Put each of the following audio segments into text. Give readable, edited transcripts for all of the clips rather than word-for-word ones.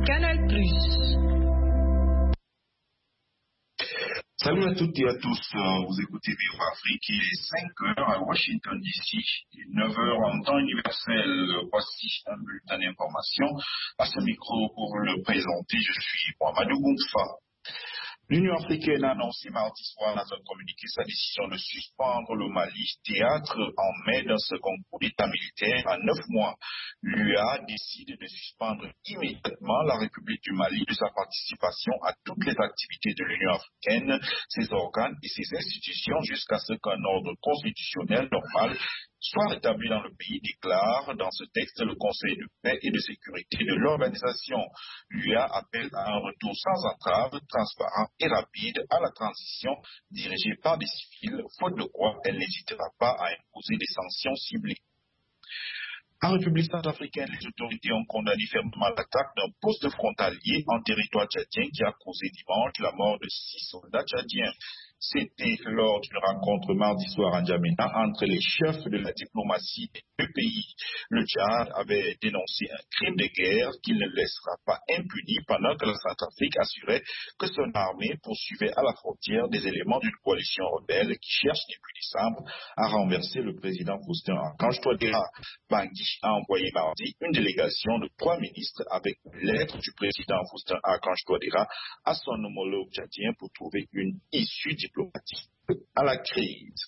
Canal+. Salut à toutes et à tous, vous écoutez VOA Afrique, il est 5 heures à Washington DC, 9 heures en temps universel. Voici un bulletin d'information. À ce micro pour le présenter, je suis Mohamedou Goumfa. L'Union africaine a annoncé mardi soir dans un communiqué sa décision de suspendre le Mali, théâtre en mai d'un second coup d'État militaire en 9 mois. L'UA décide de suspendre immédiatement la République du Mali de sa participation à toutes les activités de l'Union africaine, ses organes et ses institutions jusqu'à ce qu'un ordre constitutionnel normal soit rétabli dans le pays, déclare dans ce texte le Conseil de paix et de sécurité de l'organisation. L'UA appelle à un retour sans entrave, transparent et rapide à la transition dirigée par des civils, faute de quoi elle n'hésitera pas à imposer des sanctions ciblées. En République centrafricaine, les autorités ont condamné fermement l'attaque d'un poste frontalier en territoire tchadien qui a causé dimanche la mort de 6 soldats tchadiens. C'était lors d'une rencontre mardi soir à N'Djamena entre les chefs de la diplomatie des deux pays. Le Tchad avait dénoncé un crime de guerre qu'il ne laissera pas impuni pendant que la Centrafrique assurait que son armée poursuivait à la frontière des éléments d'une coalition rebelle qui cherche depuis décembre à renverser le président Faustin Archange Touadéra. Bangui a envoyé mardi une délégation de 3 ministres avec une lettre du président Faustin Archange Touadéra à son homologue tchadien pour trouver une issue diplomatique à la crise.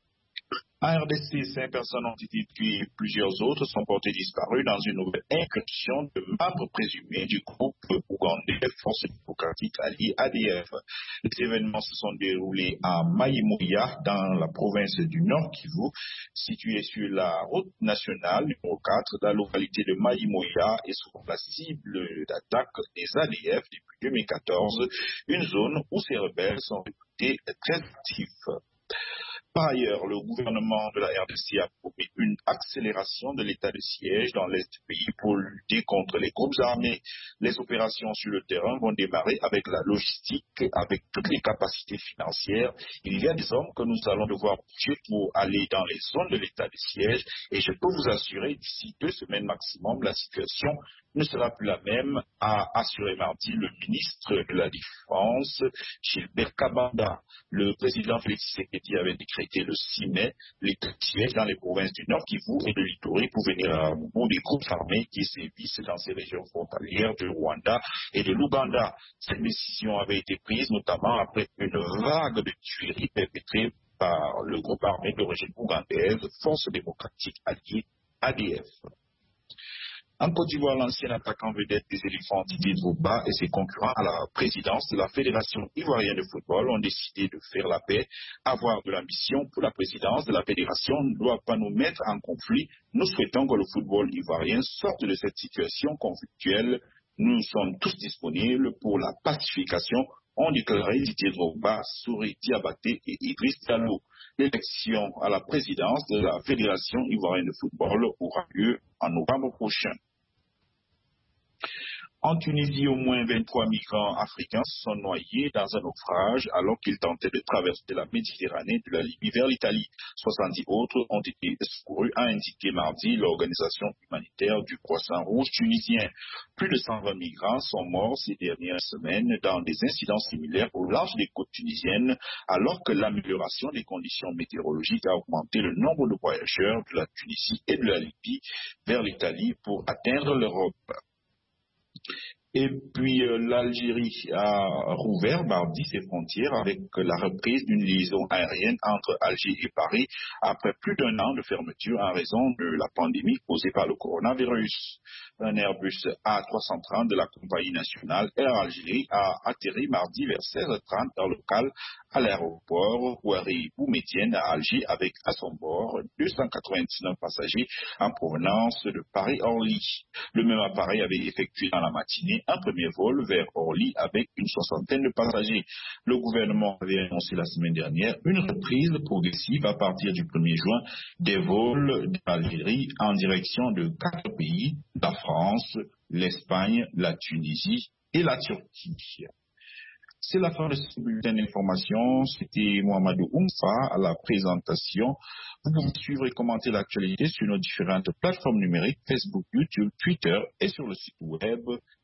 En RDC, 5 personnes ont été tuées et plusieurs autres sont portées disparues dans une nouvelle incursion de membres présumés du groupe ougandais Force démocratique alliée ADF. Les événements se sont déroulés à Maïmoya, dans la province du Nord Kivu, située sur la route nationale numéro 4, la localité de Maïmoya est souvent la cible d'attaque des ADF depuis 2014, une zone où ces rebelles sont réputés très actifs. Par ailleurs, le gouvernement de la RDC a promis une accélération de l'état de siège dans l'est du pays pour lutter contre les groupes armés. Les opérations sur le terrain vont démarrer avec la logistique, avec toutes les capacités financières. Il y a des hommes que nous allons devoir bouger pour aller dans les zones de l'état de siège et je peux vous assurer d'ici 2 semaines maximum, la situation ne sera plus la même, a assuré mardi le ministre de la Défense, Gilbert Kabanda. Le président Félix Tshisekedi avait décrété le 6 mai l'état de siège dans les provinces du Nord Kivu et de l'Ituri pour venir à bout des groupes armés qui sévissent dans ces régions frontalières du Rwanda et de l'Ouganda. Cette décision avait été prise notamment après une vague de tueries perpétrées par le groupe armé d'origine ougandaise, Force démocratique alliée ADF. En Côte d'Ivoire, l'ancien attaquant vedette des éléphants Didier Drogba et ses concurrents à la présidence de la Fédération ivoirienne de football ont décidé de faire la paix. Avoir de l'ambition pour la présidence de la Fédération ne doit pas nous mettre en conflit. Nous souhaitons que le football ivoirien sorte de cette situation conflictuelle. Nous sommes tous disponibles pour la pacification, ont déclaré Didier Drogba, Souri Diabaté et Idriss Diallo. L'élection à la présidence de la Fédération ivoirienne de football aura lieu en novembre prochain. En Tunisie, au moins 23 migrants africains se sont noyés dans un naufrage alors qu'ils tentaient de traverser la Méditerranée de la Libye vers l'Italie. 70 autres ont été secourus, a indiqué mardi l'organisation humanitaire du Croissant Rouge tunisien. Plus de 120 migrants sont morts ces dernières semaines dans des incidents similaires au large des côtes tunisiennes, alors que l'amélioration des conditions météorologiques a augmenté le nombre de voyageurs de la Tunisie et de la Libye vers l'Italie pour atteindre l'Europe. Et puis l'Algérie a rouvert mardi ses frontières avec la reprise d'une liaison aérienne entre Alger et Paris après plus d'1 an de fermeture en raison de la pandémie causée par le coronavirus. Un Airbus A330 de la compagnie nationale Air Algérie a atterri mardi vers 16h30 heure locale à l'aéroport Ouari Boumedienne à Alger avec à son bord 299 passagers en provenance de Paris-Orly. Le même appareil avait effectué dans la matinée un premier vol vers Orly avec une 60aine de passagers. Le gouvernement avait annoncé la semaine dernière une reprise progressive à partir du 1er juin des vols d'Algérie en direction de 4 pays, la France, l'Espagne, la Tunisie et la Turquie. C'est la fin de ce bulletin d'information. C'était Mohamedou Oumfa à la présentation. Vous pouvez suivre et commenter l'actualité sur nos différentes plateformes numériques, Facebook, YouTube, Twitter et sur le site web